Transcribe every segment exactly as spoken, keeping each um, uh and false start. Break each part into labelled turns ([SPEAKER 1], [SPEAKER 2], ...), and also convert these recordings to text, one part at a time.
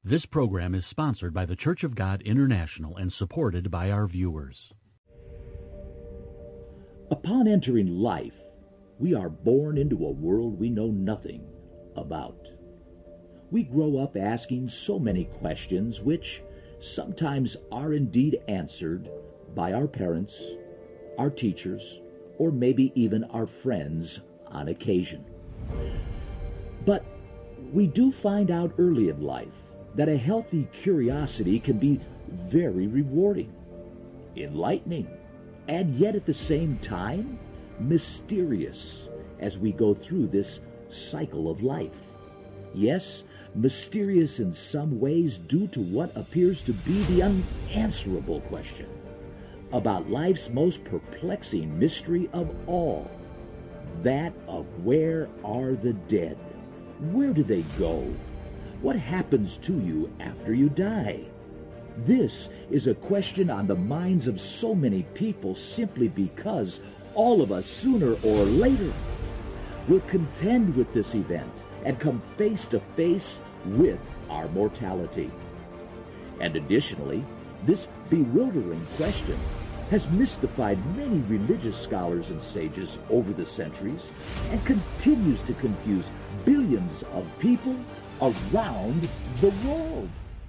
[SPEAKER 1] This program is sponsored by the Church of God International and supported by our viewers.
[SPEAKER 2] Upon entering life, we are born into a world we know nothing about. We grow up asking so many questions which sometimes are indeed answered by our parents, our teachers, or maybe even our friends on occasion. But we do find out early in life that a healthy curiosity can be very rewarding, enlightening, and yet at the same time mysterious as we go through this cycle of life. Yes, mysterious in some ways due to what appears to be the unanswerable question about life's most perplexing mystery of all, that of where are the dead? Where do they go? What happens to you after you die? This is a question on the minds of so many people simply because all of us sooner or later will contend with this event and come face to face with our mortality. And additionally, this bewildering question has mystified many religious scholars and sages over the centuries and continues to confuse billions of people around the world.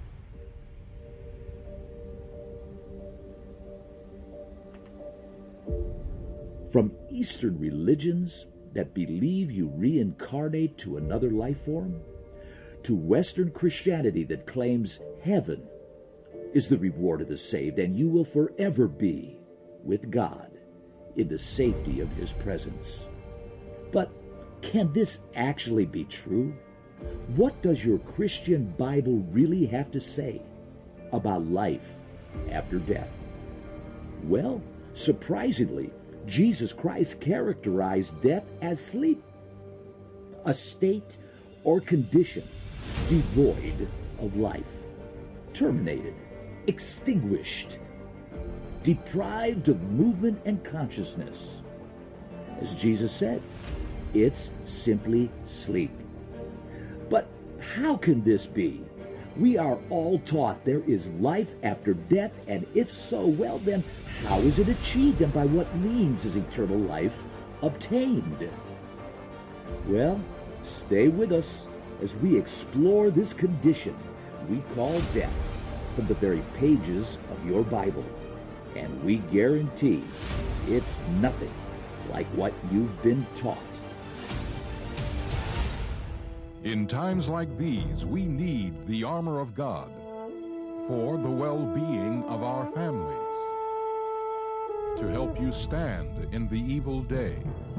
[SPEAKER 2] From Eastern religions that believe you reincarnate to another life form, to Western Christianity that claims heaven is the reward of the saved and you will forever be with God in the safety of His presence. But can this actually be true? What does your Christian Bible really have to say about life after death? Well, surprisingly, Jesus Christ characterized death as sleep, a state or condition devoid of life, terminated, extinguished, deprived of movement and consciousness. As Jesus said, it's simply sleep. But how can this be? We are all taught there is life after death, and if so, well then, how is it achieved and by what means is eternal life obtained? Well, stay with us as we explore this condition we call death from the very pages of your Bible. And we guarantee it's nothing like what you've been taught.
[SPEAKER 3] In times like these, we need the armor of God for the well-being of our families, to help you stand in the evil day.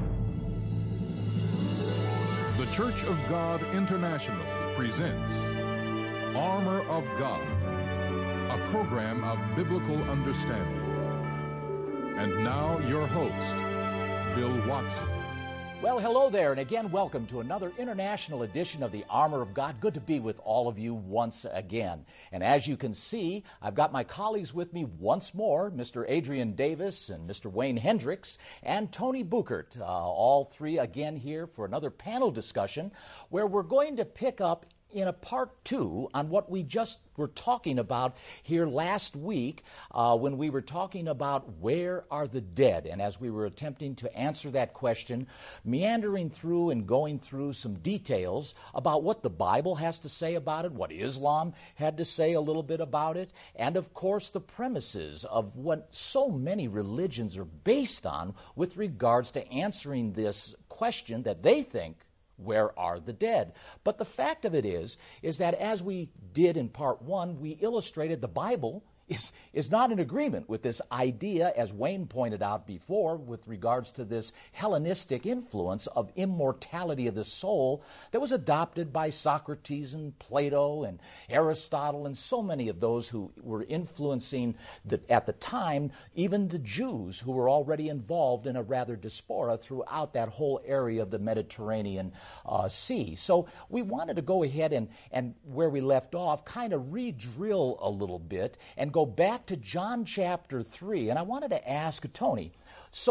[SPEAKER 3] The Church of God International presents Armor of God, a program of biblical understanding. And now your host, Bill Watson.
[SPEAKER 4] Well, hello there, and again, welcome to another international edition of the Armor of God. Good to be with all of you once again. And as you can see, I've got my colleagues with me once more, Mister Adrian Davis and Mister Wayne Hendricks and Tony Buchert, uh, all three again here for another panel discussion where we're going to pick up in a part two on what we just were talking about here last week uh, when we were talking about where are the dead, and as we were attempting to answer that question, meandering through and going through some details about what the Bible has to say about it, what Islam had to say a little bit about it, and of course the premises of what so many religions are based on with regards to answering this question that they think, where are the dead? But the fact of it is, is that as we did in part one, we illustrated the Bible is, is not in agreement with this idea, as Wayne pointed out before, with regards to this Hellenistic influence of immortality of the soul that was adopted by Socrates and Plato and Aristotle and so many of those who were influencing, the, at the time, even the Jews who were already involved in a rather diaspora throughout that whole area of the Mediterranean uh, Sea. So we wanted to go ahead and, and where we left off, kind of re-drill a little bit and go back to John chapter three, and I wanted to ask Tony, so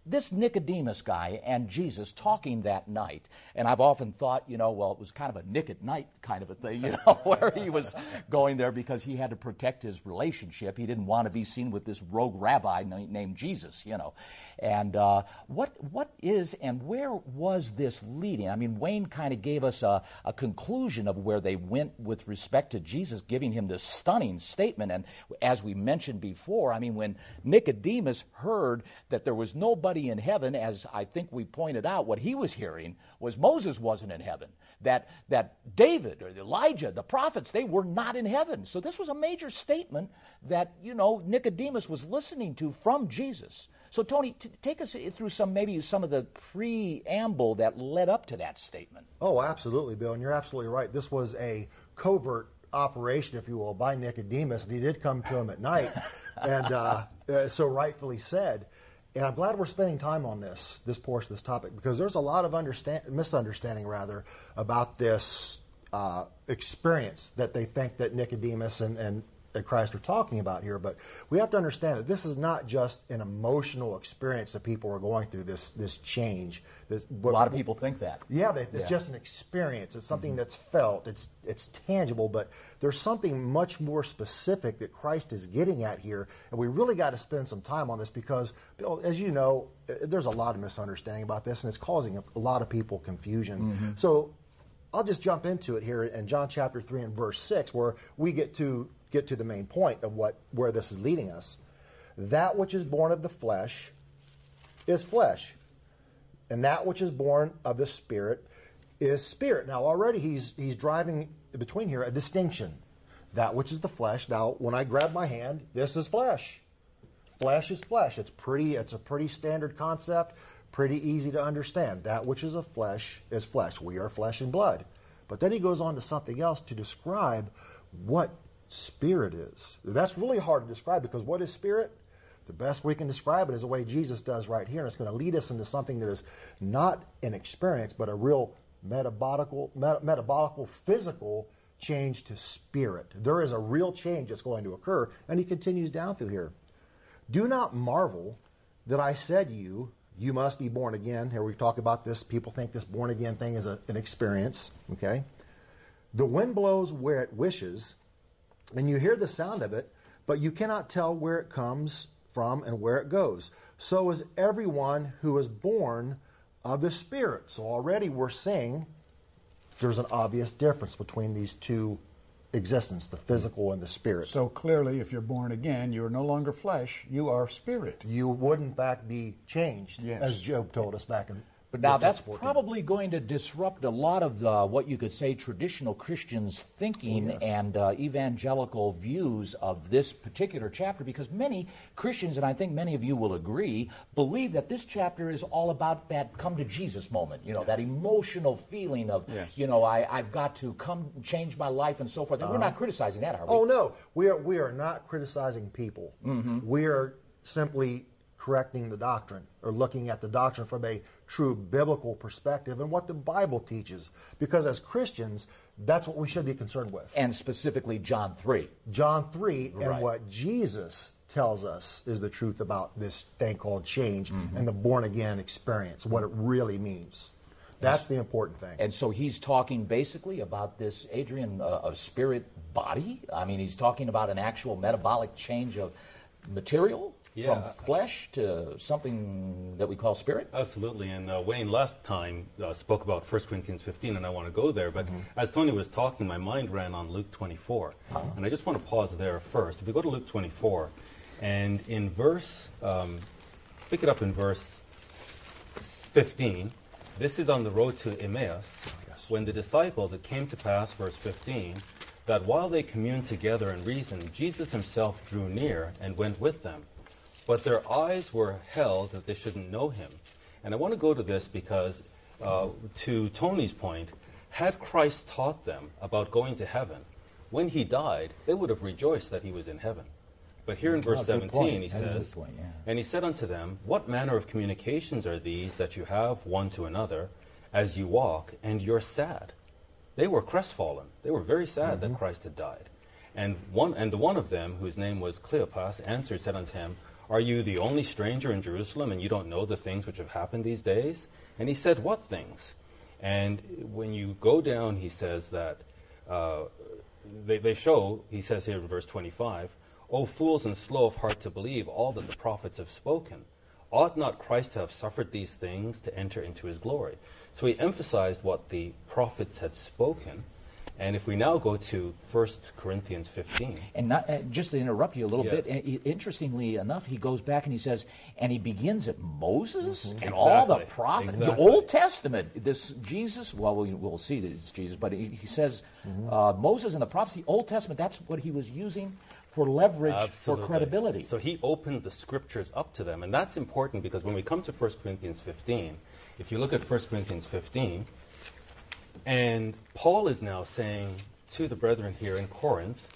[SPEAKER 4] this Nicodemus guy and Jesus talking that night, and I've often thought, you know, well, it was kind of a Nick at night kind of a thing, you know, where he was going there because he had to protect his relationship. He didn't want to be seen with this rogue rabbi named Jesus, you know. And uh, what what is and where was this leading? I mean, Wayne kind of gave us a, a conclusion of where they went with respect to Jesus, giving him this stunning statement. And as we mentioned before, I mean, when Nicodemus heard that there was nobody in heaven, as I think we pointed out, what he was hearing was Moses wasn't in heaven, that, that David or Elijah, the prophets, they were not in heaven. So this was a major statement that, you know, Nicodemus was listening to from Jesus. So, Tony, t- take us through some, maybe some of the preamble that led up to that statement.
[SPEAKER 5] Oh, absolutely, Bill, and you're absolutely right. This was a covert operation, if you will, by Nicodemus, and he did come to him at night, and uh, uh, so rightfully said. And I'm glad we're spending time on this, this portion of this topic, because there's a lot of understand- misunderstanding, rather, about this uh, experience that they think that Nicodemus and, and that Christ are talking about here. But we have to understand that this is not just an emotional experience that people are going through, this this change. This,
[SPEAKER 4] a lot of people think that.
[SPEAKER 5] Yeah, they, it's
[SPEAKER 4] yeah.
[SPEAKER 5] just an experience. It's something
[SPEAKER 4] mm-hmm.
[SPEAKER 5] that's felt. It's it's tangible, but there's something much more specific that Christ is getting at here, and we really got to spend some time on this because, Bill, as you know, there's a lot of misunderstanding about this, and it's causing a, a lot of people confusion.
[SPEAKER 4] Mm-hmm.
[SPEAKER 5] So I'll just jump into it here in John chapter three and verse six, where we get to get to the main point of what where this is leading us. That which is born of the flesh is flesh, and that which is born of the Spirit is spirit. Now already he's he's driving between here a distinction. That which is the flesh. Now when I grab my hand, this is flesh. Flesh is flesh. It's pretty. It's a pretty standard concept, pretty easy to understand. That which is of flesh is flesh. We are flesh and blood. But then he goes on to something else to describe what spirit is. That's really hard to describe because what is spirit? The best we can describe it is the way Jesus does right here, and it's going to lead us into something that is not an experience, but a real metabolical, met- metabolical, physical change to spirit. There is a real change that's going to occur, and he continues down through here. Do not marvel that I said to you, you must be born again. Here we talk about this. People think this born again thing is a, an experience. Okay, the wind blows where it wishes, and you hear the sound of it, but you cannot tell where it comes from and where it goes. So is everyone who is born of the Spirit. So already we're seeing there's an obvious difference between these two existence, the physical and the spirit.
[SPEAKER 6] So clearly, if you're born again, you are no longer flesh, you are spirit.
[SPEAKER 5] You would, in fact, be changed,
[SPEAKER 6] yes.
[SPEAKER 5] as Job told us back in
[SPEAKER 4] But now that's probably going to disrupt a lot of the, what you could say, traditional Christians' thinking
[SPEAKER 5] yes.
[SPEAKER 4] and uh, evangelical views of this particular chapter, because many Christians, and I think many of you will agree, believe that this chapter is all about that come to Jesus moment, you know, yeah. that emotional feeling of,
[SPEAKER 6] yes.
[SPEAKER 4] you know, I, I've got to come change my life and so forth. And uh-huh. we're not criticizing that, are we?
[SPEAKER 5] Oh, no. We are, we are not criticizing people.
[SPEAKER 4] Mm-hmm.
[SPEAKER 5] We are simply correcting the doctrine, or looking at the doctrine from a true biblical perspective and what the Bible teaches. Because as Christians, that's what we should be concerned with.
[SPEAKER 4] And specifically John three.
[SPEAKER 5] John three,
[SPEAKER 4] right.
[SPEAKER 5] and what Jesus tells us is the truth about this thing called change mm-hmm. and the born-again experience, what it really means. That's the important thing.
[SPEAKER 4] And so he's talking basically about this, Adrian, uh, a spirit body? I mean, he's talking about an actual metabolic change of material?
[SPEAKER 7] Yeah.
[SPEAKER 4] From flesh to something that we call spirit?
[SPEAKER 7] Absolutely. And uh, Wayne last time uh, spoke about First Corinthians fifteen, and I want to go there. But
[SPEAKER 4] mm-hmm.
[SPEAKER 7] as Tony was talking, my mind ran on Luke twenty-four. Uh-huh. And I just want to pause there first. If we go to Luke twenty-four, and in verse, um, pick it up in verse fifteen, this is on the road to Emmaus,
[SPEAKER 5] oh, yes.
[SPEAKER 7] when the disciples, it came to pass, verse fifteen, that while they communed together and reasoned, Jesus himself drew near and went with them. But their eyes were held that they shouldn't know him. And I want to go to this because, uh, to Tony's point, had Christ taught them about going to heaven, when he died, they would have rejoiced that he was in heaven. But here in verse
[SPEAKER 4] oh,
[SPEAKER 7] seventeen, he
[SPEAKER 4] that
[SPEAKER 7] says,
[SPEAKER 4] point, yeah.
[SPEAKER 7] And he said unto them, What manner of communications are these that you have one to another as you walk, and you're sad? They were crestfallen. They were very sad mm-hmm. that Christ had died. And one, and the one of them, whose name was Cleopas, answered, said unto him, Are you the only stranger in Jerusalem and you don't know the things which have happened these days? And he said, what things? And when you go down, he says that, uh, they, they show, he says here in verse twenty-five, O fools and slow of heart to believe all that the prophets have spoken. Ought not Christ to have suffered these things to enter into his glory? So he emphasized what the prophets had spoken. And if we now go to First Corinthians fifteen.
[SPEAKER 4] And not, uh, just to interrupt you a little
[SPEAKER 7] Yes.
[SPEAKER 4] bit, uh, interestingly enough, he goes back and he says, and he begins at Moses
[SPEAKER 7] Mm-hmm.
[SPEAKER 4] and all the
[SPEAKER 7] Exactly.
[SPEAKER 4] prophets, the
[SPEAKER 7] Exactly.
[SPEAKER 4] Old Testament, this Jesus, well, we, we'll see that it's Jesus, but he, he says
[SPEAKER 7] Mm-hmm.
[SPEAKER 4] uh, Moses and the prophets, the Old Testament, that's what he was using for leverage,
[SPEAKER 7] Absolutely.
[SPEAKER 4] for credibility.
[SPEAKER 7] So he opened the scriptures up to them. And that's important because when we come to First Corinthians fifteen, if you look at First Corinthians fifteen, and Paul is now saying to the brethren here in Corinth,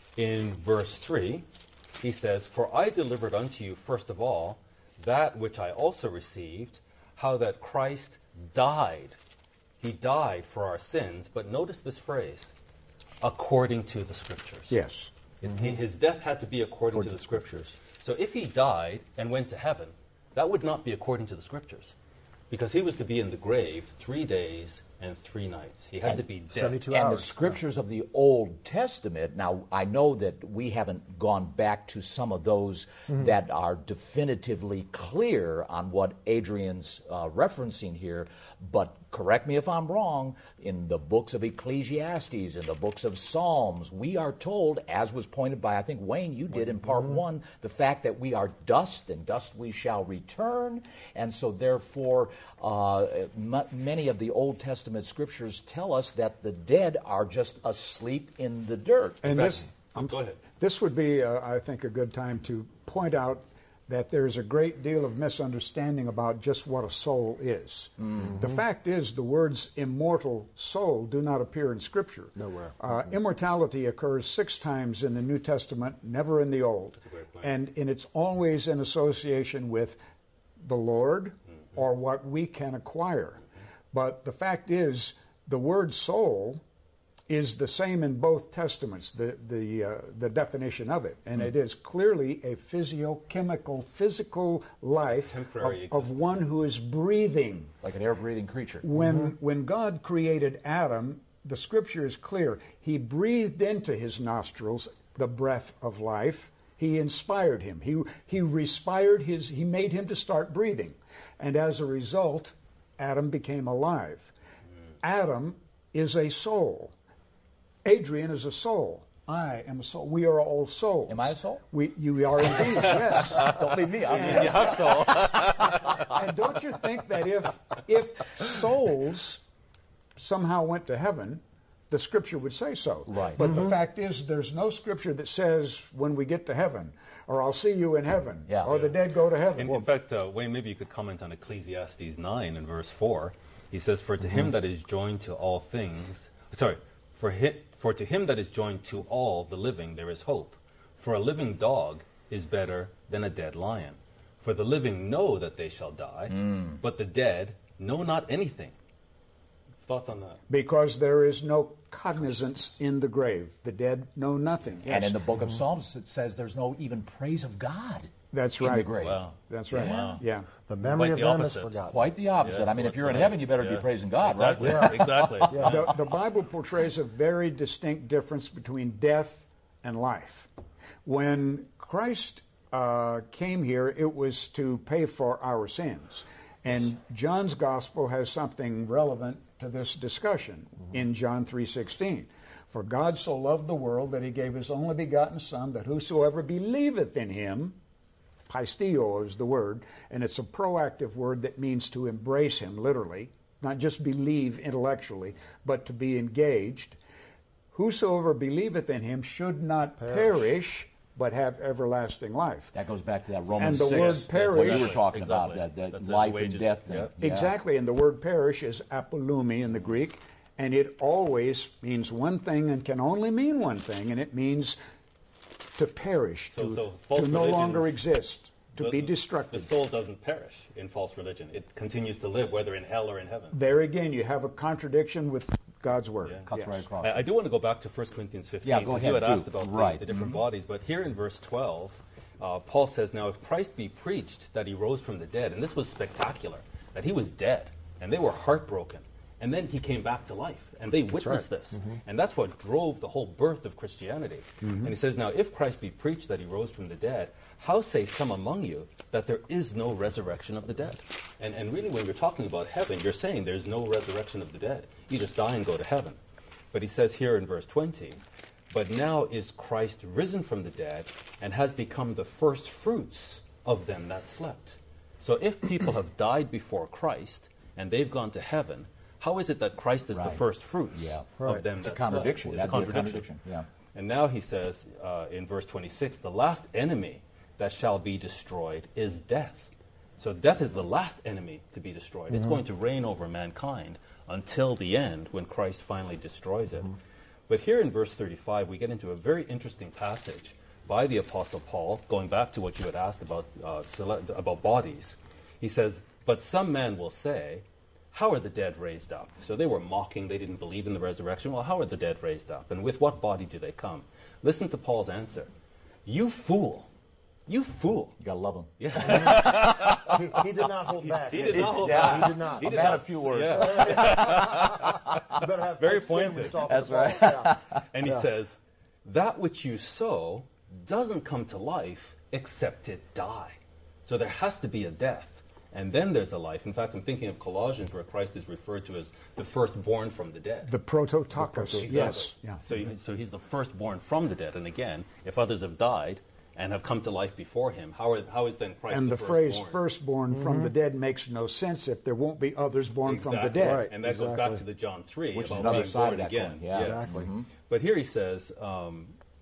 [SPEAKER 7] in verse three, he says, For I delivered unto you first of all that which I also received, how that Christ died. He died for our sins. But notice this phrase, according to the scriptures.
[SPEAKER 6] Yes.
[SPEAKER 7] It- he- His death had to be according to the scriptures. So if he died and went to heaven, that would not be according to the scriptures, because he was to be in the grave three days and three nights. He had to be dead.
[SPEAKER 5] seventy-two
[SPEAKER 4] And
[SPEAKER 5] hours.
[SPEAKER 4] the scriptures of the Old Testament, now I know that we haven't gone back to some of those that are definitively clear on what Adrian's uh, referencing here, but correct me if I'm wrong, in the books of Ecclesiastes, in the books of Psalms, we are told, as was pointed by, I think, Wayne, you did in part one, the fact that we are dust, and dust we shall return, and so therefore uh, m- many of the Old Testament scriptures tell us that the dead are just asleep in the dirt.
[SPEAKER 6] And this,
[SPEAKER 7] So go ahead.
[SPEAKER 6] this would be, uh, I think, a good time to point out that there's a great deal of misunderstanding about just what a soul is. The fact is, the words immortal soul do not appear in Scripture.
[SPEAKER 5] Nowhere.
[SPEAKER 6] Uh, Immortality occurs six times in the New Testament, never in the Old.
[SPEAKER 7] a great point.
[SPEAKER 6] And, and it's always in association with the Lord or what we can acquire. But the fact is, the word soul is the same in both testaments, the the uh, the definition of it, and it is clearly a physiochemical, physical life of,
[SPEAKER 7] Temporary
[SPEAKER 6] of one who is breathing.
[SPEAKER 4] Like an air-breathing creature.
[SPEAKER 6] When when God created Adam, the Scripture is clear. He breathed into his nostrils the breath of life. He inspired him. He he respired his. He made him to start breathing, and as a result, Adam became alive. Adam is a soul. Adrian is a soul. I am a soul. We are all souls.
[SPEAKER 4] Am I a soul?
[SPEAKER 6] We, you are indeed, yes.
[SPEAKER 4] Don't leave me out.
[SPEAKER 6] And don't you think that if if souls somehow went to heaven, the Scripture would say so?
[SPEAKER 4] Right.
[SPEAKER 6] But the fact is, there's no Scripture that says when we get to heaven, or I'll see you in heaven,
[SPEAKER 4] Yeah.
[SPEAKER 6] or the dead go to heaven.
[SPEAKER 7] In, in fact, uh, Wayne, maybe you could comment on Ecclesiastes nine and verse four. He says, For to him that is joined to all things, sorry, for, hi, for to him that is joined to all the living there is hope. For a living dog is better than a dead lion. For the living know that they shall die, but the dead know not anything. Thoughts on that?
[SPEAKER 6] Because there is no cognizance in the grave. The dead know nothing.
[SPEAKER 4] And
[SPEAKER 6] Yes.
[SPEAKER 4] in the book of Psalms, it says there's no even praise of God
[SPEAKER 6] That's
[SPEAKER 4] in
[SPEAKER 6] right.
[SPEAKER 4] the grave.
[SPEAKER 7] Wow.
[SPEAKER 6] That's right.
[SPEAKER 7] Wow.
[SPEAKER 6] Yeah.
[SPEAKER 5] The memory
[SPEAKER 7] Quite
[SPEAKER 5] of
[SPEAKER 7] the
[SPEAKER 5] them is
[SPEAKER 7] opposite.
[SPEAKER 5] forgotten.
[SPEAKER 4] Quite the opposite.
[SPEAKER 7] Yeah,
[SPEAKER 4] I mean, if
[SPEAKER 7] quite
[SPEAKER 4] you're in
[SPEAKER 7] right.
[SPEAKER 4] heaven, you better be
[SPEAKER 7] Yes.
[SPEAKER 4] praising God,
[SPEAKER 7] Exactly.
[SPEAKER 4] right?
[SPEAKER 7] Exactly.
[SPEAKER 6] the, the Bible portrays a very distinct difference between death and life. When Christ uh, came here, it was to pay for our sins. And John's gospel has something relevant to this discussion in John three sixteen. For God so loved the world that he gave his only begotten Son, that whosoever believeth in him, pisteo is the word, and it's a proactive word that means to embrace him literally, not just believe intellectually, but to be engaged. Whosoever believeth in him should not perish, but have everlasting life.
[SPEAKER 4] That goes back to that Romans
[SPEAKER 6] And the
[SPEAKER 4] six
[SPEAKER 6] word
[SPEAKER 4] that
[SPEAKER 6] perish-
[SPEAKER 4] you were talking
[SPEAKER 7] Exactly.
[SPEAKER 4] about, that, that
[SPEAKER 7] That's it,
[SPEAKER 4] life
[SPEAKER 7] wages.
[SPEAKER 4] and death thing.
[SPEAKER 7] Yep.
[SPEAKER 4] Yeah.
[SPEAKER 6] Exactly, and the word perish is apolumi in the Greek, and it always means one thing and can only mean one thing, and it means to perish,
[SPEAKER 7] So-
[SPEAKER 6] to,
[SPEAKER 7] so false
[SPEAKER 6] to no
[SPEAKER 7] religions-
[SPEAKER 6] longer exist, to
[SPEAKER 7] The-
[SPEAKER 6] be
[SPEAKER 7] The
[SPEAKER 6] destructed.
[SPEAKER 7] soul doesn't perish in false religion. It continues to live, whether in hell or in heaven.
[SPEAKER 6] There again, you have a contradiction with God's word.
[SPEAKER 7] Yeah.
[SPEAKER 4] Cuts
[SPEAKER 6] Yes.
[SPEAKER 4] right across.
[SPEAKER 7] I, I do want to go back to First Corinthians fifteen,
[SPEAKER 4] Yeah, go
[SPEAKER 7] because
[SPEAKER 4] ahead,
[SPEAKER 7] you had
[SPEAKER 4] do.
[SPEAKER 7] asked about the-
[SPEAKER 4] Right.
[SPEAKER 7] the, different bodies. But here in verse twelve, uh, Paul says, now if Christ be preached that he rose from the dead, and this was spectacular, that he was dead, and they were heartbroken, and then he came back to life, and they witnessed
[SPEAKER 5] right.
[SPEAKER 7] this.
[SPEAKER 5] Mm-hmm.
[SPEAKER 7] And that's what drove the whole birth of Christianity.
[SPEAKER 6] Mm-hmm.
[SPEAKER 7] And he says, now if Christ be preached that he rose from the dead, how say some among you that there is no resurrection of the dead? And, and really when you're talking about heaven, you're saying there's no resurrection of the dead. You just die and go to heaven. But he says here in verse twenty, but now is Christ risen from the dead and has become the first fruits of them that slept. So if people have died before Christ and they've gone to heaven, how is it that Christ is
[SPEAKER 4] Right.
[SPEAKER 7] the first fruits
[SPEAKER 4] Yeah.
[SPEAKER 5] Right.
[SPEAKER 7] of them
[SPEAKER 4] It's a
[SPEAKER 7] that
[SPEAKER 4] contradiction.
[SPEAKER 7] slept? It's a
[SPEAKER 4] That'd be a
[SPEAKER 7] contradiction.
[SPEAKER 4] contradiction. Yeah.
[SPEAKER 7] And now he says uh, in verse twenty-six, the last enemy that shall be destroyed is death. So death is the last enemy to be destroyed. Mm-hmm. It's going to reign over mankind until the end when Christ finally destroys it. Mm-hmm. But here in verse thirty-five, we get into a very interesting passage by the Apostle Paul, going back to what you had asked about, uh, cele- about bodies. He says, but some man will say, how are the dead raised up? So they were mocking, they didn't believe in the resurrection. Well, how are the dead raised up? And with what body do they come? Listen to Paul's answer. You fool. You fool.
[SPEAKER 4] You gotta love him.
[SPEAKER 7] Yeah.
[SPEAKER 5] he, he did not hold back.
[SPEAKER 7] He did not hold
[SPEAKER 5] yeah,
[SPEAKER 7] back.
[SPEAKER 5] He did not.
[SPEAKER 7] He
[SPEAKER 4] A
[SPEAKER 7] did
[SPEAKER 4] man
[SPEAKER 7] not,
[SPEAKER 4] of few words.
[SPEAKER 7] Yeah.
[SPEAKER 5] You better have
[SPEAKER 7] Very
[SPEAKER 5] thick skin when
[SPEAKER 7] pointed.
[SPEAKER 5] you're talking
[SPEAKER 4] That's
[SPEAKER 5] to
[SPEAKER 4] right.
[SPEAKER 5] Paul. Yeah.
[SPEAKER 7] And he says, that which you sow doesn't come to life except it die. So there has to be a death. And then there's a life. In fact, I'm thinking of Colossians where Christ is referred to as the firstborn from the dead.
[SPEAKER 6] The prototokos,
[SPEAKER 7] Exactly.
[SPEAKER 6] yes. Yeah.
[SPEAKER 7] So, you, so he's the firstborn from the dead. And again, if others have died and have come to life before him, how, are, how is then Christ
[SPEAKER 6] And
[SPEAKER 7] the,
[SPEAKER 6] the phrase
[SPEAKER 7] firstborn?
[SPEAKER 6] firstborn
[SPEAKER 5] Mm-hmm.
[SPEAKER 6] from the dead makes no sense if there won't be others born
[SPEAKER 7] Exactly.
[SPEAKER 6] from the dead.
[SPEAKER 5] Right.
[SPEAKER 7] And that goes
[SPEAKER 5] Exactly.
[SPEAKER 7] back to the John three,
[SPEAKER 4] Which is
[SPEAKER 7] about
[SPEAKER 4] another
[SPEAKER 7] being
[SPEAKER 4] side of
[SPEAKER 7] born
[SPEAKER 4] that
[SPEAKER 7] again.
[SPEAKER 4] coin, yeah.
[SPEAKER 5] Exactly.
[SPEAKER 7] Mhm. But here he says, um,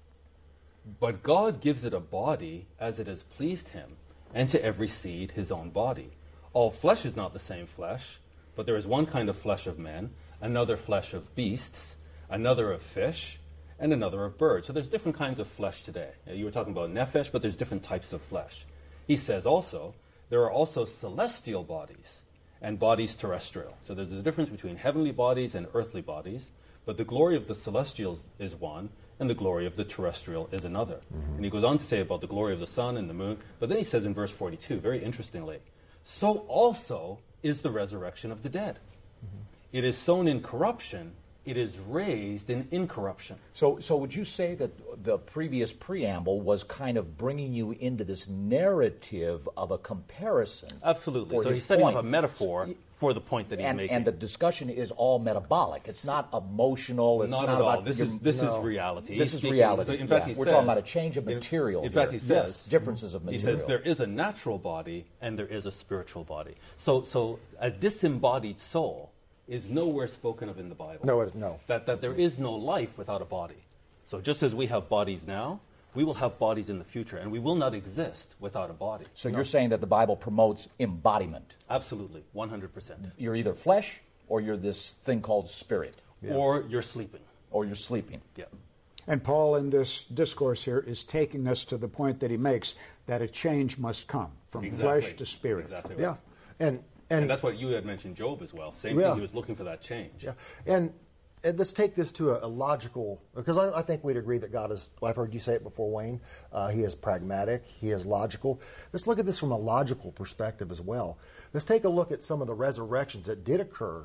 [SPEAKER 7] but God gives it a body as it has pleased him, and to every seed his own body. All flesh is not the same flesh, but there is one kind of flesh of men, another flesh of beasts, another of fish, and another of birds. So there's different kinds of flesh today. You were talking about nephesh, but there's different types of flesh. He says also, there are also celestial bodies and bodies terrestrial. So there's a difference between heavenly bodies and earthly bodies, but the glory of the celestials is one, and the glory of the terrestrial is another. Mm-hmm. And he goes on to say about the glory of the sun and the moon, but then he says in verse forty-two, very interestingly, so also is the resurrection of the dead. Mm-hmm. It is sown in corruption, it is raised in incorruption.
[SPEAKER 4] So, so would you say that the previous preamble was kind of bringing you into this narrative of a comparison?
[SPEAKER 7] Absolutely.
[SPEAKER 4] for
[SPEAKER 7] So
[SPEAKER 4] this
[SPEAKER 7] he's setting
[SPEAKER 4] point?
[SPEAKER 7] up a metaphor for the point that he's
[SPEAKER 4] and,
[SPEAKER 7] making.
[SPEAKER 4] and the discussion is all metabolic. It's not emotional. It's
[SPEAKER 7] not,
[SPEAKER 4] not,
[SPEAKER 7] at all.
[SPEAKER 4] about
[SPEAKER 7] This
[SPEAKER 4] your-
[SPEAKER 7] is this
[SPEAKER 5] no.
[SPEAKER 7] is reality.
[SPEAKER 4] This
[SPEAKER 7] He's
[SPEAKER 4] is
[SPEAKER 7] speaking-
[SPEAKER 4] reality.
[SPEAKER 7] so in fact,
[SPEAKER 4] yeah.
[SPEAKER 7] he
[SPEAKER 4] We're
[SPEAKER 7] says,
[SPEAKER 4] talking about a change of
[SPEAKER 7] in-
[SPEAKER 4] material.
[SPEAKER 7] In, fact,
[SPEAKER 4] here.
[SPEAKER 7] he
[SPEAKER 4] Yes,
[SPEAKER 7] says
[SPEAKER 4] differences of
[SPEAKER 7] He
[SPEAKER 4] material.
[SPEAKER 7] says there is a natural body and there is a spiritual body. So, so a disembodied soul is nowhere spoken of in the Bible.
[SPEAKER 5] No, it is no.
[SPEAKER 7] That that there is no life without a body. So just as we have bodies now, we will have bodies in the future, and we will not exist without a body.
[SPEAKER 4] So you're saying that the Bible promotes embodiment.
[SPEAKER 7] Absolutely, one hundred percent.
[SPEAKER 4] You're either flesh or you're this thing called spirit,
[SPEAKER 7] Or you're sleeping.
[SPEAKER 4] or you're sleeping.
[SPEAKER 7] Yeah.
[SPEAKER 6] And Paul, in this discourse here, is taking us to the point that he makes that a change must come from
[SPEAKER 7] Exactly.
[SPEAKER 6] flesh to spirit.
[SPEAKER 7] Exactly right.
[SPEAKER 5] Yeah. And, and,
[SPEAKER 7] And that's what you had mentioned Job as well. Same
[SPEAKER 5] Yeah.
[SPEAKER 7] thing, he was looking for that change.
[SPEAKER 5] yeah. And, and let's take this to a, a logical, because I, I think we'd agree that God is, well, I've heard you say it before, Wayne, uh, he is pragmatic, he is logical. Let's look at this from a logical perspective as well. Let's take a look at some of the resurrections that did occur,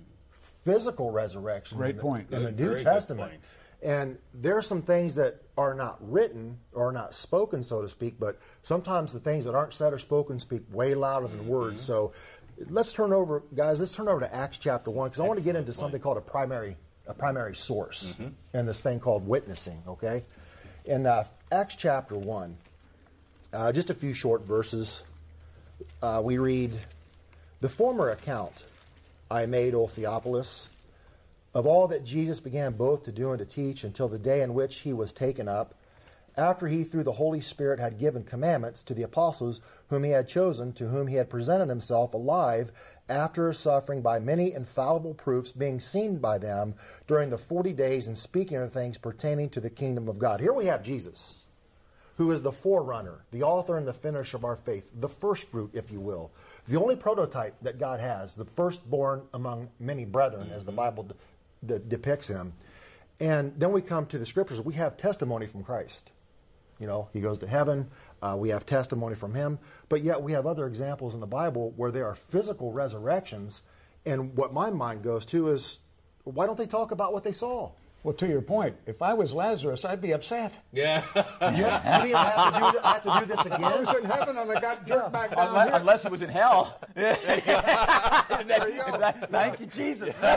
[SPEAKER 5] physical resurrections
[SPEAKER 6] Great
[SPEAKER 5] in the,
[SPEAKER 6] point.
[SPEAKER 5] in the
[SPEAKER 7] Good,
[SPEAKER 5] New
[SPEAKER 7] very good
[SPEAKER 5] Testament.
[SPEAKER 7] point.
[SPEAKER 5] And there are some things that are not written or not spoken, so to speak, but sometimes the things that aren't said or spoken speak way louder than
[SPEAKER 7] Mm-hmm.
[SPEAKER 5] words. So let's turn over, guys, let's turn over to Acts chapter one, because I want to get
[SPEAKER 7] Excellent
[SPEAKER 5] into
[SPEAKER 7] point.
[SPEAKER 5] something called a primary, a primary source
[SPEAKER 7] Mm-hmm.
[SPEAKER 5] and this thing called witnessing, okay? In uh, Acts chapter one, uh, just a few short verses, uh, we read, the former account I made, O Theophilus, of all that Jesus began both to do and to teach until the day in which he was taken up, after he through the Holy Spirit had given commandments to the apostles whom he had chosen, to whom he had presented himself alive after suffering by many infallible proofs, being seen by them during the forty days and speaking of things pertaining to the kingdom of God. Here we have Jesus, who is the forerunner, the author and the finisher of our faith, the first fruit, if you will, the only prototype that God has, the firstborn among many brethren, as the Bible de- de- depicts him. And then we come to the scriptures. We have testimony from Christ. You know, he goes to heaven. Uh, we have testimony from him. But yet we have other examples in the Bible where there are physical resurrections. And what my mind goes to is, why don't they talk about what they saw?
[SPEAKER 6] Well, to your point, if I was Lazarus, I'd be upset.
[SPEAKER 7] Yeah.
[SPEAKER 5] Yeah, we have to, do, have to do this again.
[SPEAKER 6] I was in heaven and I got jerked back down
[SPEAKER 4] Unless,
[SPEAKER 6] here.
[SPEAKER 4] unless it was in hell.
[SPEAKER 6] There you go.
[SPEAKER 4] Thank you, Jesus.
[SPEAKER 5] Well,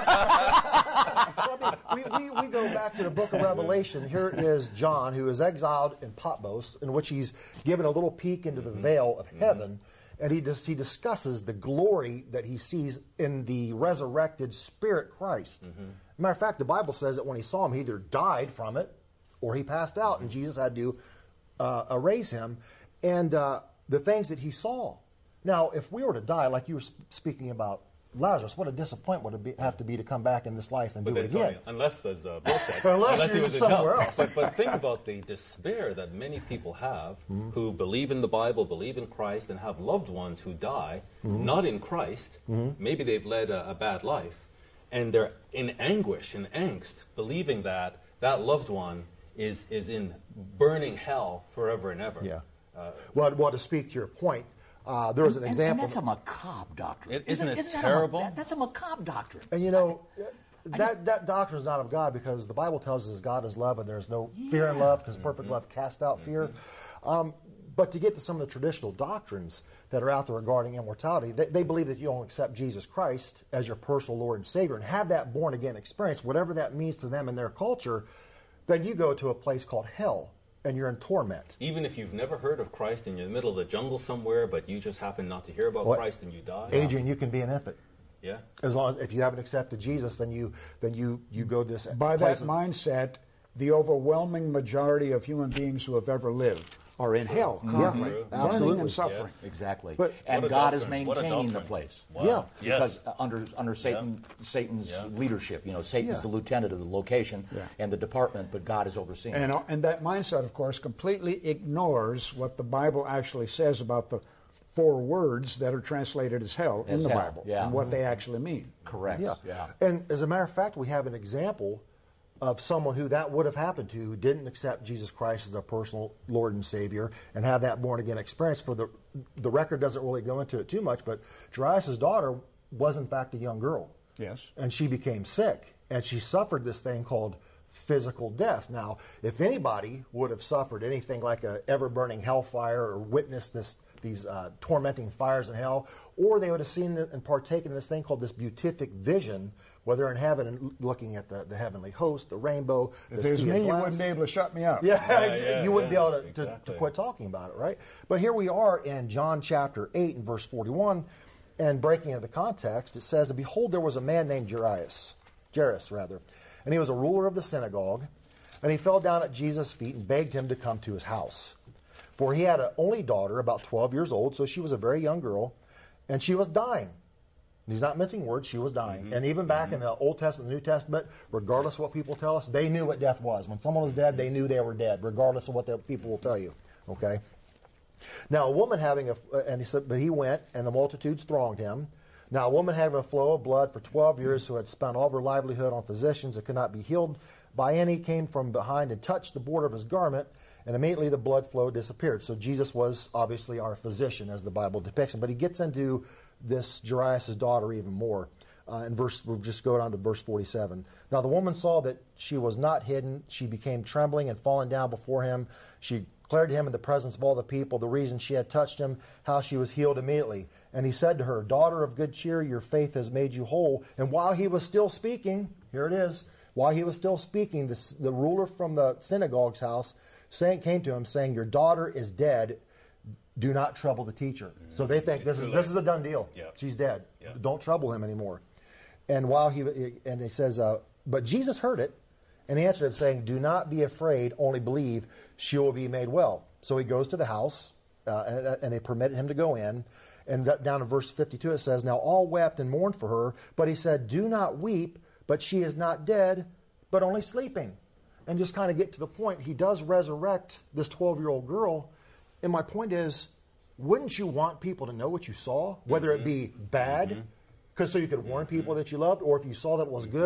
[SPEAKER 5] I mean, we, we, we go back to the book of Revelation. Here is John, who is exiled in Patmos, in which he's given a little peek into the veil of heaven, and he, dis- he discusses the glory that he sees in the resurrected Spirit Christ. Mm-hmm. Matter of fact, the Bible says that when he saw him, he either died from it or he passed out, and Jesus had to uh, erase him. And uh, the things that he saw. Now, if we were to die, like you were sp- speaking about Lazarus, what a disappointment would it be, have to be to come back in this life and
[SPEAKER 7] But
[SPEAKER 5] do it
[SPEAKER 7] then,
[SPEAKER 5] again.
[SPEAKER 7] Tony, unless there's a Bill said,
[SPEAKER 5] Unless
[SPEAKER 7] unless
[SPEAKER 5] you're
[SPEAKER 7] he was in
[SPEAKER 5] somewhere
[SPEAKER 7] hell.
[SPEAKER 5] else.
[SPEAKER 7] But, but think about the despair that many people have
[SPEAKER 5] Mm-hmm.
[SPEAKER 7] who believe in the Bible, believe in Christ, and have loved ones who die
[SPEAKER 5] Mm-hmm.
[SPEAKER 7] not in Christ.
[SPEAKER 5] Mm-hmm.
[SPEAKER 7] Maybe they've led a, a bad life, and they're in anguish and angst, believing that that loved one is is in burning hell forever and ever.
[SPEAKER 5] Yeah.
[SPEAKER 7] Uh,
[SPEAKER 5] Well, well, to speak to your point, uh, there was an
[SPEAKER 4] And-
[SPEAKER 5] example.
[SPEAKER 4] And that's a macabre doctrine.
[SPEAKER 7] It- isn't it
[SPEAKER 4] that a ma-
[SPEAKER 7] terrible?
[SPEAKER 4] that- that's a macabre doctrine.
[SPEAKER 5] And you know, that,
[SPEAKER 4] just-
[SPEAKER 5] that doctrine is not of God, because the Bible tells us God is love and there's no fear in love, because perfect love casts out fear. Um, but to get to some of the traditional doctrines that are out there regarding immortality, they, they believe that you don't accept Jesus Christ as your personal Lord and Savior and have that born-again experience, whatever that means to them in their culture, then you go to a place called hell and you're in torment.
[SPEAKER 7] even if you've never heard of Christ and you're in the middle of the jungle somewhere, but you just happen not to hear about
[SPEAKER 5] Well,
[SPEAKER 7] Christ and you die.
[SPEAKER 5] Adrian, you can be an infant.
[SPEAKER 7] Yeah.
[SPEAKER 5] As long as if you haven't accepted Jesus, then you then you you go this
[SPEAKER 6] By
[SPEAKER 5] place
[SPEAKER 6] that
[SPEAKER 5] of-
[SPEAKER 6] mindset, the overwhelming majority of human beings who have ever lived are in hell currently,
[SPEAKER 7] True.
[SPEAKER 6] burning
[SPEAKER 5] Absolutely.
[SPEAKER 6] and suffering.
[SPEAKER 4] Exactly.
[SPEAKER 5] But-
[SPEAKER 4] and
[SPEAKER 7] What a
[SPEAKER 4] God is
[SPEAKER 7] doctrine. What a
[SPEAKER 4] maintaining the
[SPEAKER 7] doctrine.
[SPEAKER 4] place.
[SPEAKER 7] Wow.
[SPEAKER 5] Yeah.
[SPEAKER 4] Because
[SPEAKER 7] Yes.
[SPEAKER 4] uh, under under Satan, Satan's
[SPEAKER 7] Yeah.
[SPEAKER 4] leadership, you know, Satan's
[SPEAKER 5] Yeah.
[SPEAKER 4] the lieutenant of the location
[SPEAKER 6] Yeah.
[SPEAKER 4] and the department, but God is overseeing.
[SPEAKER 6] And, uh, and that mindset, of course, completely ignores what the Bible actually says about the four words that are translated as hell in
[SPEAKER 4] As
[SPEAKER 6] the
[SPEAKER 4] hell,
[SPEAKER 6] Bible
[SPEAKER 4] yeah.
[SPEAKER 6] and what they actually mean.
[SPEAKER 4] Correct.
[SPEAKER 5] Yeah.
[SPEAKER 4] Yeah.
[SPEAKER 5] And as a matter of fact, we have an example of someone who that would have happened to, who didn't accept Jesus Christ as their personal Lord and Savior and have that born again experience. For the the record doesn't really go into it too much, but Jairus' daughter was in fact a young girl.
[SPEAKER 6] Yes.
[SPEAKER 5] And she became sick, and she suffered this thing called physical death. Now, if anybody would have suffered anything like a ever-burning hellfire or witnessed this these uh, tormenting fires in hell, or they would have seen and partaken in this thing called this beatific vision, where they're in heaven and looking at the, the heavenly host, the rainbow,
[SPEAKER 6] If
[SPEAKER 5] the
[SPEAKER 6] it was
[SPEAKER 5] sea
[SPEAKER 6] me,
[SPEAKER 5] of
[SPEAKER 6] you
[SPEAKER 5] glass.
[SPEAKER 6] wouldn't be able to shut me up.
[SPEAKER 5] Yeah, ex-
[SPEAKER 7] yeah,
[SPEAKER 5] you wouldn't
[SPEAKER 7] yeah,
[SPEAKER 5] be able to, to,
[SPEAKER 7] exactly.
[SPEAKER 5] to quit talking about it, right? But here we are in John chapter eight and verse forty-one, and breaking into the context, it says, "And behold, there was a man named Jairus, Jairus rather, and he was a ruler of the synagogue, and he fell down at Jesus' feet and begged him to come to his house. For he had an only daughter, about twelve years old, so she was a very young girl, and she was dying." And he's not mincing words, she was dying.
[SPEAKER 7] Mm-hmm.
[SPEAKER 5] And even back in the Old Testament, New Testament, regardless of what people tell us, they knew what death was. When someone was dead, they knew they were dead, regardless of what the people will tell you. Okay? Now, a woman having a, and he said, but he went, and the multitudes thronged him. Now, a woman having a flow of blood for twelve years, who had spent all of her livelihood on physicians that could not be healed by any, came from behind and touched the border of his garment, and immediately the blood flow disappeared. So Jesus was obviously our physician, as the Bible depicts him. But he gets into this Jairus' daughter even more. Uh, in verse, we'll just go down to verse forty-seven. Now the woman saw that she was not hidden. She became trembling and falling down before him. She declared to him in the presence of all the people the reason she had touched him, how she was healed immediately. And he said to her, "Daughter of good cheer, your faith has made you whole." And while he was still speaking, here it is, while he was still speaking, this, the ruler from the synagogue's house saying, came to him saying, "Your daughter is dead. Do not trouble the teacher." Mm-hmm. So they think this is this is a done deal.
[SPEAKER 7] Yeah.
[SPEAKER 5] She's dead.
[SPEAKER 7] Yeah.
[SPEAKER 5] Don't trouble him anymore. And while he and he says, uh, but Jesus heard it, and he answered him, saying, "Do not be afraid, only believe. She will be made well." So he goes to the house, uh, and, and they permitted him to go in. And that, down in verse fifty-two it says, "Now all wept and mourned for her, but he said, 'Do not weep, but she is not dead, but only sleeping.'" And just kind of get to the point, he does resurrect this twelve-year-old girl. And my point is, wouldn't you want people to know what you saw, whether
[SPEAKER 7] Mm-hmm.
[SPEAKER 5] it be bad, because so you could warn people that you loved, or if you saw that it was good?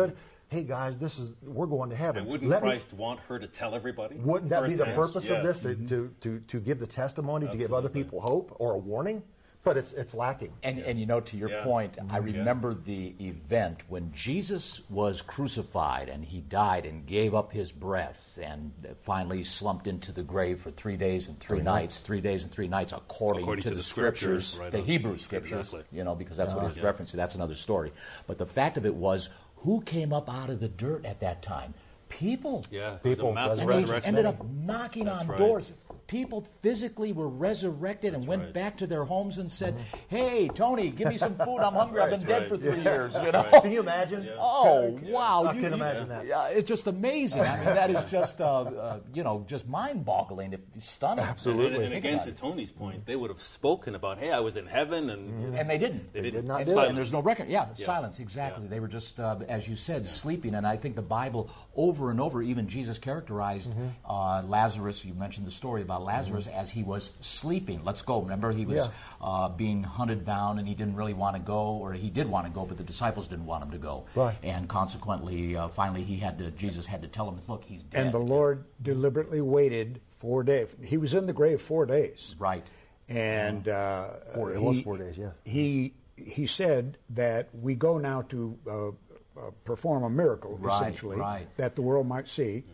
[SPEAKER 5] hey guys, this is we're going to heaven.
[SPEAKER 8] And wouldn't
[SPEAKER 5] Let
[SPEAKER 8] Christ
[SPEAKER 5] me,
[SPEAKER 8] want her to tell everybody?
[SPEAKER 5] wouldn't that be the
[SPEAKER 8] firsthand?
[SPEAKER 5] purpose of
[SPEAKER 8] Yes.
[SPEAKER 5] this, to, to, to, to give the testimony, to give other
[SPEAKER 8] Absolutely.
[SPEAKER 5] people hope or a warning? But it's it's lacking.
[SPEAKER 4] And, and you know, to your
[SPEAKER 8] Yeah.
[SPEAKER 4] point, I
[SPEAKER 8] Yeah.
[SPEAKER 4] remember the event when Jesus was crucified and he died and gave up his breath and finally slumped into the grave for three days and three nights, three days and three nights according,
[SPEAKER 8] According
[SPEAKER 4] to,
[SPEAKER 8] to
[SPEAKER 4] the,
[SPEAKER 8] the
[SPEAKER 4] scriptures,
[SPEAKER 8] scriptures, right
[SPEAKER 4] the
[SPEAKER 8] on.
[SPEAKER 4] Hebrew scriptures,
[SPEAKER 8] Exactly.
[SPEAKER 4] you know, because that's what he was
[SPEAKER 8] yeah.
[SPEAKER 4] referencing. That's another story. But the fact of it was, who came up out of the dirt at that time? People.
[SPEAKER 8] Yeah,
[SPEAKER 5] People,
[SPEAKER 8] the massive
[SPEAKER 4] And they
[SPEAKER 8] resurrection.
[SPEAKER 4] ended up knocking
[SPEAKER 8] That's
[SPEAKER 4] on
[SPEAKER 8] right.
[SPEAKER 4] doors. People physically were resurrected and
[SPEAKER 8] That's
[SPEAKER 4] went
[SPEAKER 8] right.
[SPEAKER 4] back to their homes and said, "Hey, Tony, give me some food. I'm hungry. I've been
[SPEAKER 8] That's
[SPEAKER 4] dead
[SPEAKER 8] right.
[SPEAKER 4] for three years." You know.
[SPEAKER 5] Can you imagine?
[SPEAKER 4] Oh wow!
[SPEAKER 5] I can imagine that.
[SPEAKER 4] Yeah, it's just amazing. I mean, that is just uh, uh, you know just mind-boggling, if stunning.
[SPEAKER 5] Absolutely.
[SPEAKER 8] And, and
[SPEAKER 4] Think
[SPEAKER 8] again,
[SPEAKER 4] about
[SPEAKER 8] to
[SPEAKER 4] it.
[SPEAKER 8] Tony's point, they would have spoken about, hey, I was in heaven, and
[SPEAKER 4] And they didn't.
[SPEAKER 8] they
[SPEAKER 5] did
[SPEAKER 8] didn't.
[SPEAKER 5] not
[SPEAKER 4] And,
[SPEAKER 5] do
[SPEAKER 4] si-
[SPEAKER 5] it.
[SPEAKER 4] and there's no record. Yeah, silence, exactly.
[SPEAKER 8] Yeah.
[SPEAKER 4] They were just, uh, as you said, sleeping. And I think the Bible, over and over, even Jesus characterized
[SPEAKER 5] Mm-hmm.
[SPEAKER 4] uh, Lazarus. You mentioned the story about Lazarus as he was sleeping. Let's go. Remember, he was
[SPEAKER 5] Yeah.
[SPEAKER 4] uh, being hunted down, and he didn't really want to go, or he did want to go, but the disciples didn't want him to go.
[SPEAKER 5] Right.
[SPEAKER 4] And consequently, uh, finally, he had to. Jesus had to tell him, "Look, he's dead."
[SPEAKER 6] And the Lord deliberately waited four days. He was in the grave four days.
[SPEAKER 4] Right.
[SPEAKER 6] And uh,
[SPEAKER 5] Four- it
[SPEAKER 6] he,
[SPEAKER 5] was four days, yeah.
[SPEAKER 6] He he said that we go now to uh, uh, perform a miracle,
[SPEAKER 4] Right,
[SPEAKER 6] essentially,
[SPEAKER 4] right.
[SPEAKER 6] that the world might see.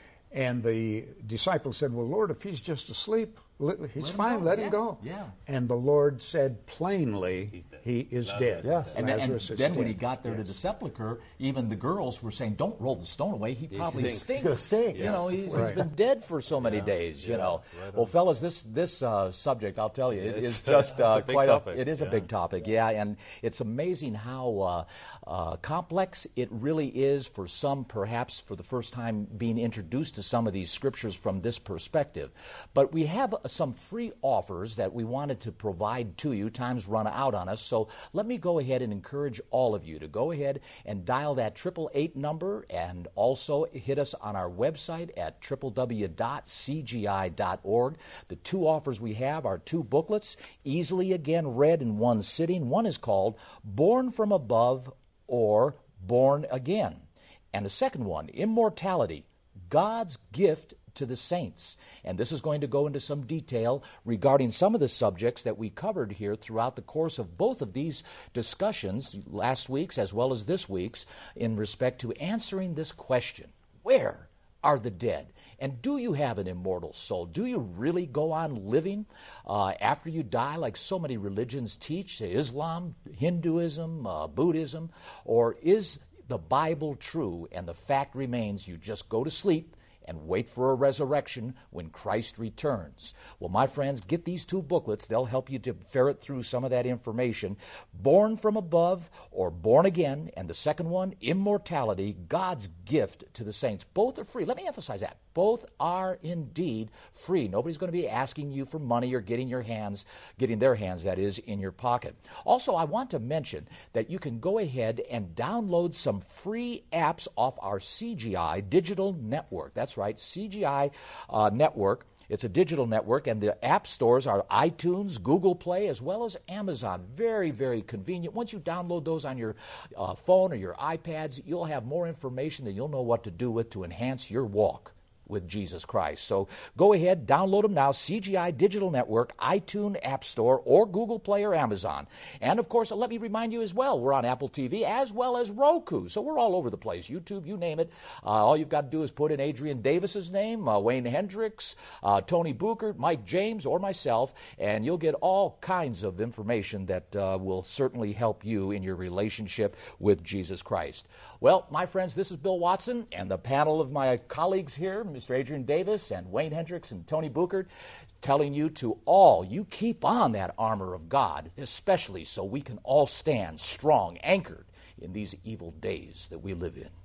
[SPEAKER 6] And the disciples said, "Well, Lord, if he's just asleep, let, he's
[SPEAKER 4] Let him
[SPEAKER 6] fine.
[SPEAKER 4] go,
[SPEAKER 6] Let
[SPEAKER 4] yeah,
[SPEAKER 6] him go."
[SPEAKER 4] yeah.
[SPEAKER 6] And the Lord said plainly,
[SPEAKER 8] He's dead.
[SPEAKER 6] "He is
[SPEAKER 8] Lazarus
[SPEAKER 6] dead."
[SPEAKER 8] is
[SPEAKER 5] Yeah.
[SPEAKER 4] And, then- and
[SPEAKER 6] Lazarus is
[SPEAKER 4] then when
[SPEAKER 6] dead.
[SPEAKER 4] he got there to the sepulcher, even the girls were saying, "Don't roll the stone away. He probably
[SPEAKER 8] stinks.
[SPEAKER 4] stinks."
[SPEAKER 5] He's gonna stink.
[SPEAKER 4] You know, he's, he's
[SPEAKER 6] Right.
[SPEAKER 4] been dead for so many days. You know.
[SPEAKER 8] right
[SPEAKER 4] Well, fellas, this this uh, subject, I'll tell you, it
[SPEAKER 8] It's-
[SPEAKER 4] is just uh,
[SPEAKER 8] it's a big
[SPEAKER 4] quite
[SPEAKER 8] topic,
[SPEAKER 4] a. It is a
[SPEAKER 8] yeah.
[SPEAKER 4] big topic, yeah, and it's amazing how uh, uh, complex it really is for some, perhaps for the first time being introduced to some of these scriptures from this perspective. But we have uh, some free offers that we wanted to provide to you. Time's run out on us, so let me go ahead and encourage all of you to go ahead and dial that triple eight number, and also hit us on our website at w w w dot c g i dot org. The two offers we have are two booklets, easily again read in one sitting. One is called Born from Above or Born Again, and the second one, Immortality, God's Gift to the Saints. And this is going to go into some detail regarding some of the subjects that we covered here throughout the course of both of these discussions, last week's as well as this week's, in respect to answering this question: where are the dead? And do you have an immortal soul? Do you really go on living uh, after you die like so many religions teach, say Islam, Hinduism, uh, Buddhism? Or is the Bible true and the fact remains you just go to sleep and wait for a resurrection when Christ returns? Well, my friends, get these two booklets. They'll help you to ferret through some of that information. Born from Above or Born Again, and the second one, Immortality, God's Gift to the Saints. Both are free. Let me emphasize that. Both are indeed free. Nobody's going to be asking you for money or getting your hands, getting their hands, that is, in your pocket. Also, I want to mention that you can go ahead and download some free apps off our C G I digital network. That's right, C G I uh, network. It's a digital network, and the app stores are iTunes, Google Play, as well as Amazon. Very, very convenient. Once you download those on your uh, phone or your iPads, you'll have more information that you'll know what to do with to enhance your walk with Jesus Christ. So go ahead, download them now, C G I Digital Network, iTunes App Store, or Google Play or Amazon. And of course, let me remind you as well, we're on Apple T V as well as Roku. So we're all over the place, YouTube, you name it. Uh, all you've got to do is put in Adrian Davis's name, uh, Wayne Hendricks, uh, Tony Buchert, Mike James, or myself, and you'll get all kinds of information that uh, will certainly help you in your relationship with Jesus Christ. Well, my friends, this is Bill Watson, and the panel of my colleagues here, Mister Adrian Davis and Wayne Hendricks and Tony Buchert, telling you to all, you keep on that armor of God, especially so we can all stand strong, anchored in these evil days that we live in.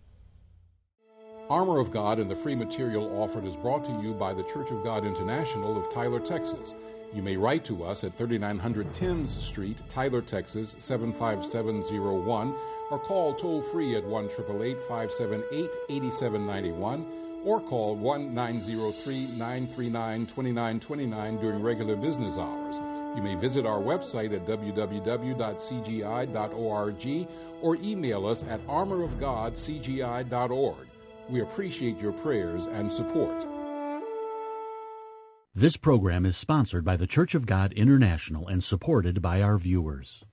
[SPEAKER 3] Armor of God and the free material offered is brought to you by the Church of God International of Tyler, Texas. You may write to us at thirty-nine hundred Thames Street, Tyler, Texas, seven five seven zero one, or call toll-free at one eight eight eight, five seven eight, eight seven nine one, or call one nine zero three, nine three nine, two nine two nine during regular business hours. You may visit our website at w w w dot c g i dot org or email us at armor of god c g i dot org. We appreciate your prayers and support.
[SPEAKER 1] This program is sponsored by the Church of God International and supported by our viewers.